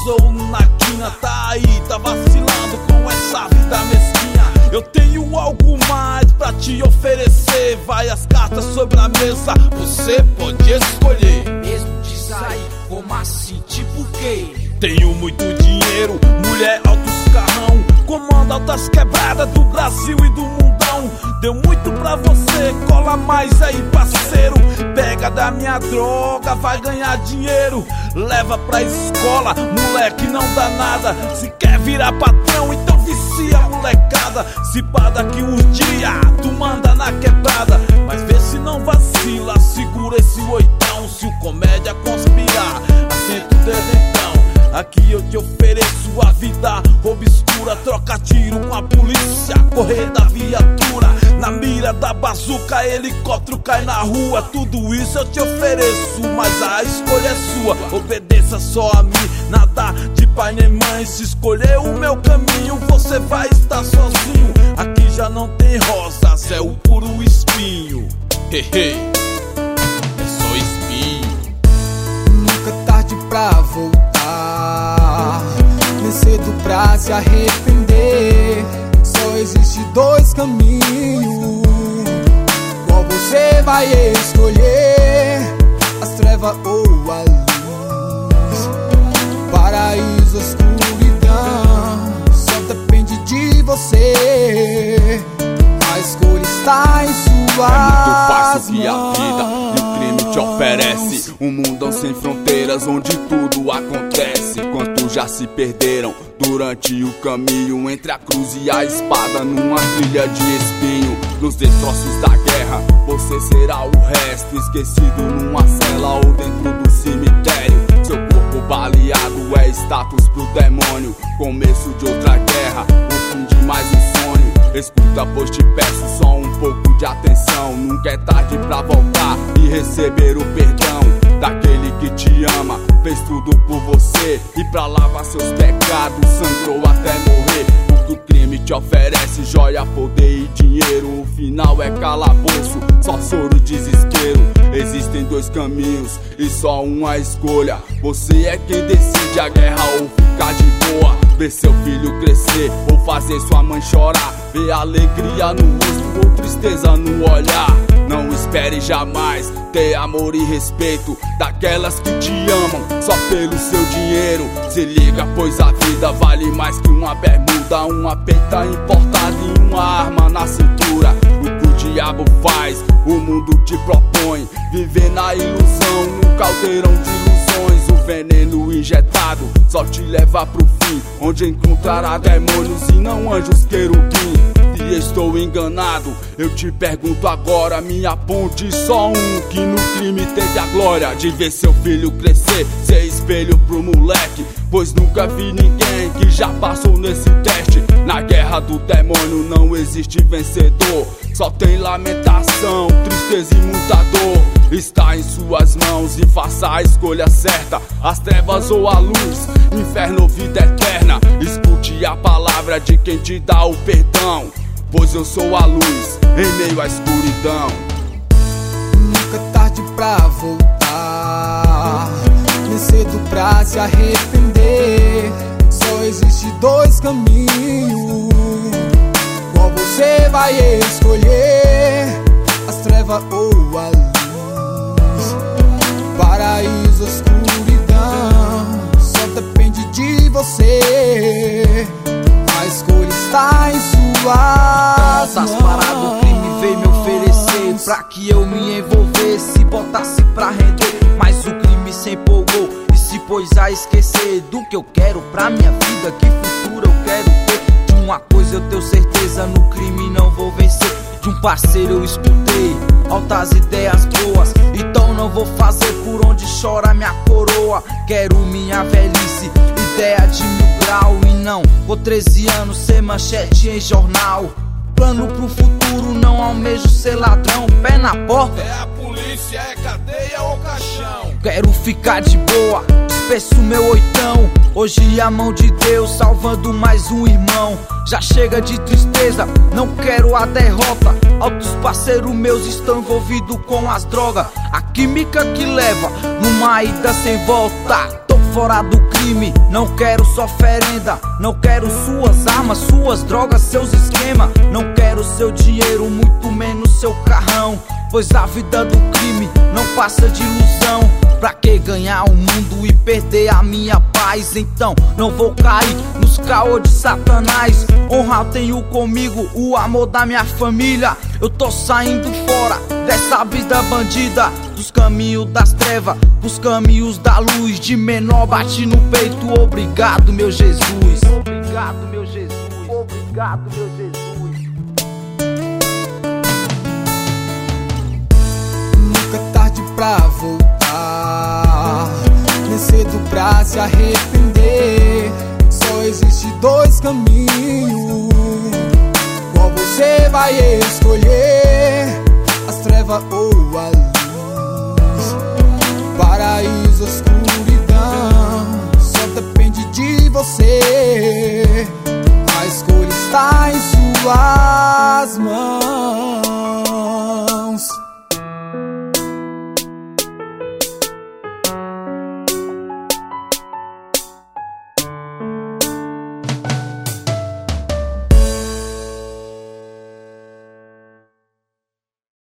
pisou na quina, tá aí, tá vacilando com essa vida mesquinha. Eu tenho algo mais pra te oferecer, várias cartas sobre a mesa, você pode escolher. Mesmo de sair, como assim, tipo o quê? Tenho muito dinheiro, mulher, altos carrão, comando altas quebradas do Brasil e do mundão. Deu muito pra você, cola mais aí, parceiro. Pega da minha droga, vai ganhar dinheiro. Leva pra escola, moleque não dá nada. Se quer virar patrão, então vicia a molecada. Se pá daqui uns dias, tu manda na quebrada. Mas vê se não vacila, segura esse oitão. Se o comédia conspirar, assenta o dedo então. Aqui eu te ofereço a vida obscura, troca tiro com a polícia, correr da viatura. Na mira da bazuca, helicóptero cai na rua. Tudo isso eu te ofereço, mas a escolha é sua. Obedeça só a mim, nada de pai nem mãe. Se escolher o meu caminho, você vai estar sozinho. Aqui já não tem rosas, é o puro espinho. Hehe, é só espinho. Nunca tarde pra voltar, nem cedo pra se arrepender. Só existe dois caminhos, qual você vai escolher? As trevas ou a luz, paraíso, escuridão, só depende de você. A escolha está em suas mãos. É muito fácil que a mãos. vida e o crime te oferece um mundão sem fronteiras, onde tudo acontece. Quantos já se perderam durante o caminho entre a cruz e a espada, numa trilha de espinho. Nos destroços da guerra, você será o resto, esquecido numa cela ou dentro do cemitério. Seu corpo baleado é status pro demônio, começo de outra guerra, o fim de mais um sonho. Escuta, pois te peço só um pouco de atenção. Nunca é tarde pra voltar e receber o perdão daquele que te ama, fez tudo por você e pra lavar seus pecados sangrou até morrer. O que o crime te oferece, joia, poder e dinheiro, o final é calabouço, só soro e desespero. Existem dois caminhos e só uma escolha, você é quem decide a guerra ou ficar de boa. Ver seu filho crescer ou fazer sua mãe chorar, ver alegria no rosto ou tristeza no olhar. Não espere jamais ter amor e respeito daquelas que te amam só pelo seu dinheiro. Se liga, pois a vida vale mais que uma bermuda, uma peita importada e uma arma na cintura. O que o diabo faz, o mundo te propõe, viver na ilusão, num caldeirão de ilusões. O veneno injetado só te leva pro fim, onde encontrará demônios e não anjos querubim. Se estou enganado, eu te pergunto agora, me aponte só um que no crime teve a glória de ver seu filho crescer, ser espelho pro moleque, pois nunca vi ninguém que já passou nesse teste. Na guerra do demônio não existe vencedor, só tem lamentação, tristeza e muita dor. Está em suas mãos e faça a escolha certa, as trevas ou a luz, inferno ou vida eterna. Escute a palavra de quem te dá o perdão, pois eu sou a luz em meio à escuridão. Nunca tarde pra voltar, nem cedo pra se arrepender. Só existe dois caminhos, qual você vai escolher? As trevas ou a luz, paraíso, escuridão, só depende de você. A escolha está em suas Essas paradas o crime veio me oferecer pra que eu me envolvesse, botasse pra render. Mas o crime se empolgou e se pôs a esquecer do que eu quero pra minha vida, que futuro eu quero ter. De uma coisa eu tenho certeza, no crime não vou vencer. De um parceiro eu escutei altas ideias boas, então não vou fazer por onde chora minha coroa. Quero minha velhice, ideia de 1000 grau, e não vou 13 anos ser manchete em jornal. Plano pro futuro, não almejo ser ladrão. Pé na porta, É a polícia, é cadeia ou caixão. quero ficar de boa, despeço meu oitão. Hoje a mão de Deus salvando mais um irmão. Já chega de tristeza, não quero a derrota. Altos parceiros meus estão envolvidos com as drogas, a química que leva numa ida sem volta. Tô fora do crime, não quero sua oferenda. Não quero suas armas, suas drogas, seus esquemas. Não quero seu dinheiro, muito menos seu carrão. Pois a vida do crime não passa de ilusão. Pra que ganhar o mundo e perder a minha paz? Então não vou cair nos caô de Satanás. Honra eu tenho comigo, o amor da minha família. Eu tô saindo fora dessa vida bandida, dos caminhos das trevas, pros caminhos da luz. De menor bate no peito, obrigado meu Jesus. Obrigado meu Jesus, obrigado meu Jesus. Nunca é tarde pra voltar, nem cedo pra se arrepender. Só existe dois caminhos, qual você vai escolher? As trevas ou a luz, paraíso ou escuridão, só depende de você. A escolha está em suas mãos.